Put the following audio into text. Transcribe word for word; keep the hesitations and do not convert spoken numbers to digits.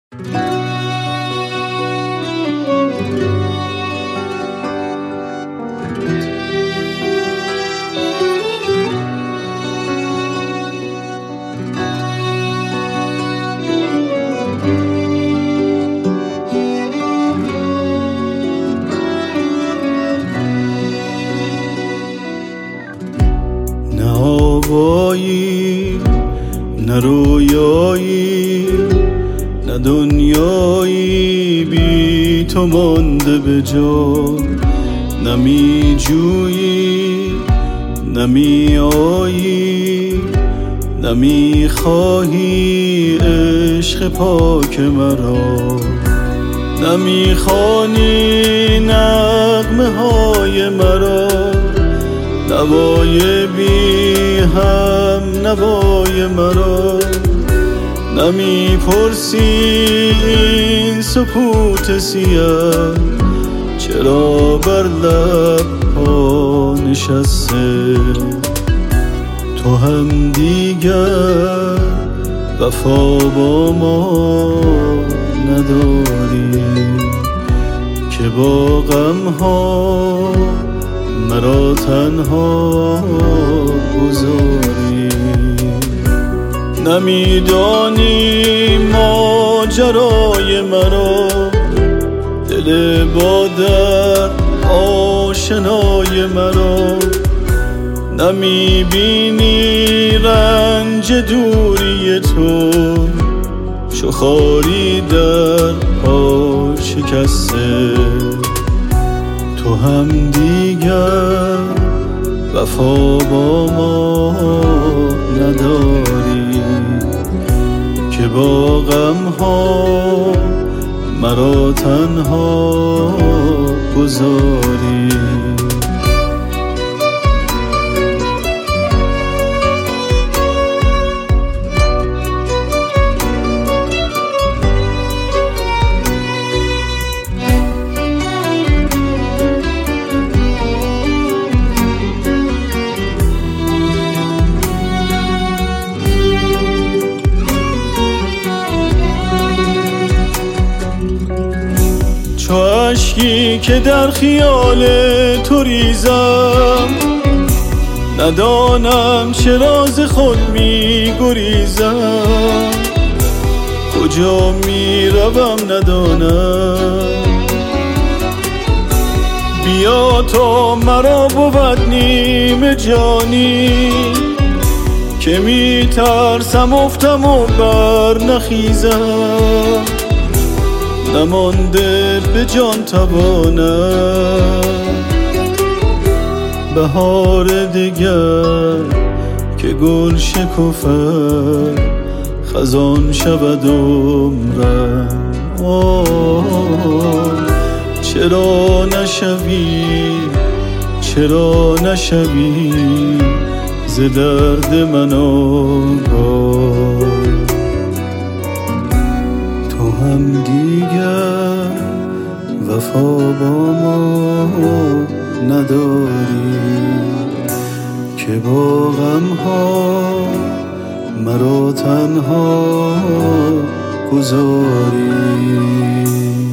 نه آوایی نه رویایی نه دنیایی بی تو مانده به جا، نه می جویی نه می آیی نه می خواهی عشق پاک مرا، نه می خوانی نغمه های مرا، نوای بی هم نوای مرا، نمی پرسی این سکوت سیاه چرا بر لب ها نشسته. تو هم دیگر وفا با ما نداری که با غم ها مرا تنها گذاری. نمیدانی ماجرای مرا، دل با درد آشنای مرا، نمیبینی رنج دوری تو چو خاری در پا شکسته. تو هم دیگر وفا با ما نداری که با غم ها مرا تنها گذاری. چو اشکی که در خیال تو ریزم، ندانم چرا ز خود می گریزم، کجا می روم ندانم. بیا تا مرا بود نیم جانی که می ترسم افتم و بر نخیزم، نمانده به جان توانم بهار دگر که گل شکفد خزان شود عمرم. چرا نشوی چرا نشوی ز درد من آگاه. تو هم دیگر وفا با ما نداری که با غم ها مرا تنها گذاری.